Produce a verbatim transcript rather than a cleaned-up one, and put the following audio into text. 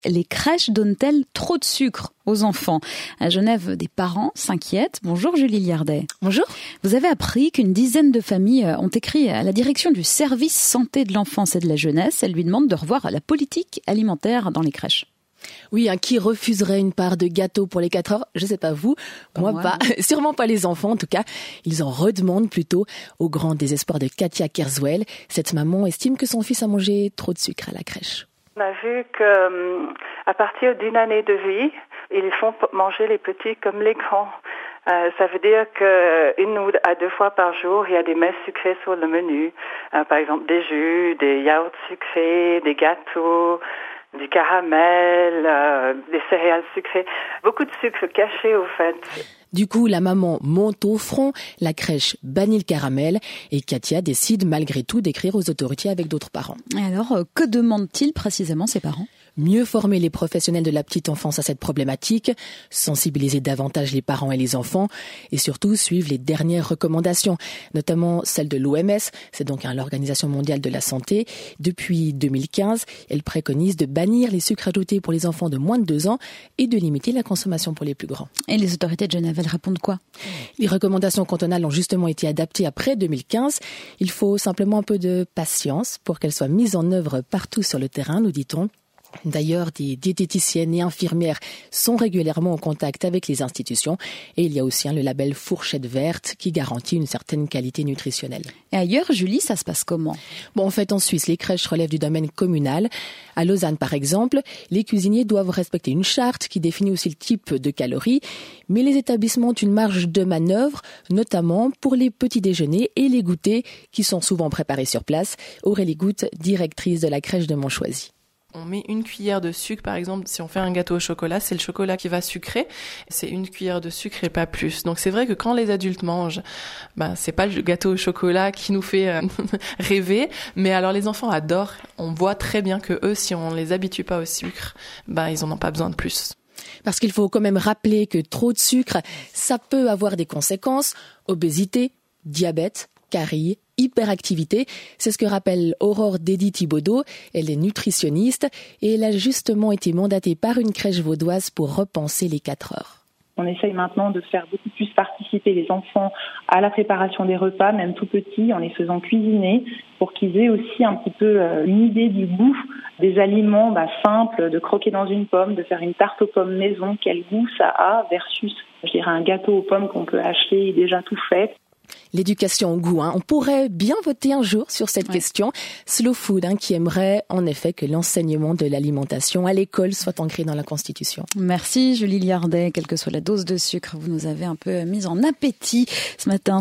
Les crèches donnent-elles trop de sucre aux enfants ? À Genève, des parents s'inquiètent. Bonjour Julie Liardet. Bonjour. Vous avez appris qu'une dizaine de familles ont écrit à la direction du service santé de l'enfance et de la jeunesse. Elles lui demandent de revoir la politique alimentaire dans les crèches. Oui, hein, qui refuserait une part de gâteau pour les quatre heures ? Je sais pas vous, pas moi, moi pas. Sûrement pas les enfants en tout cas. Ils en redemandent plutôt, au grand désespoir de Katia Kerswell. Cette maman estime que son fils a mangé trop de sucre à la crèche. On a vu que à partir d'une année de vie, ils font manger les petits comme les grands. Euh, ça veut dire qu'une ou à deux fois par jour, il y a des mets sucrés sur le menu. Euh, par exemple, des jus, des yaourts sucrés, des gâteaux, du caramel, euh, des céréales sucrées. Beaucoup de sucre caché au fait. Du coup, la maman monte au front, la crèche bannit le caramel et Katia décide malgré tout d'écrire aux autorités avec d'autres parents. Et alors, que demandent-ils précisément ces parents ? Mieux former les professionnels de la petite enfance à cette problématique, sensibiliser davantage les parents et les enfants et surtout suivre les dernières recommandations, notamment celles de l'O M S, c'est donc hein, l'Organisation mondiale de la santé. Depuis deux mille quinze, elle préconise de bannir les sucres ajoutés pour les enfants de moins de deux ans et de limiter la consommation pour les plus grands. Et les autorités de Genève, elles répondent quoi ? Les recommandations cantonales ont justement été adaptées après deux mille quinze. Il faut simplement un peu de patience pour qu'elles soient mises en œuvre partout sur le terrain, nous dit-on. D'ailleurs, des diététiciennes et infirmières sont régulièrement en contact avec les institutions et il y a aussi hein, le label Fourchette Verte qui garantit une certaine qualité nutritionnelle. Et ailleurs, Julie, ça se passe comment ? Bon, en fait, en Suisse, les crèches relèvent du domaine communal. À Lausanne, par exemple, les cuisiniers doivent respecter une charte qui définit aussi le type de calories, mais les établissements ont une marge de manœuvre, notamment pour les petits déjeuners et les goûters qui sont souvent préparés sur place. Aurélie Goutte, directrice de la crèche de Montchoisy. On met une cuillère de sucre, par exemple, si on fait un gâteau au chocolat, c'est le chocolat qui va sucrer. C'est une cuillère de sucre et pas plus. Donc c'est vrai que quand les adultes mangent, ben c'est pas le gâteau au chocolat qui nous fait euh, rêver, mais alors les enfants adorent. On voit très bien que eux, si on les habitue pas au sucre, ben ils en ont pas besoin de plus. Parce qu'il faut quand même rappeler que trop de sucre, ça peut avoir des conséquences. Obésité, diabète, carie, hyperactivité, c'est ce que rappelle Aurore Dédy-Thibaudot. Elle est nutritionniste et elle a justement été mandatée par une crèche vaudoise pour repenser les quatre heures. On essaye maintenant de faire beaucoup plus participer les enfants à la préparation des repas, même tout petits, en les faisant cuisiner, pour qu'ils aient aussi un petit peu une idée du goût des aliments bah, simples, de croquer dans une pomme, de faire une tarte aux pommes maison, quel goût ça a, versus je dirais, un gâteau aux pommes qu'on peut acheter déjà tout fait. L'éducation au goût, hein. On pourrait bien voter un jour sur cette ouais. question. Slow Food, hein, qui aimerait en effet que l'enseignement de l'alimentation à l'école soit ancré dans la Constitution. Merci Julie Liardet. Quelle que soit la dose de sucre, vous nous avez un peu mis en appétit ce matin.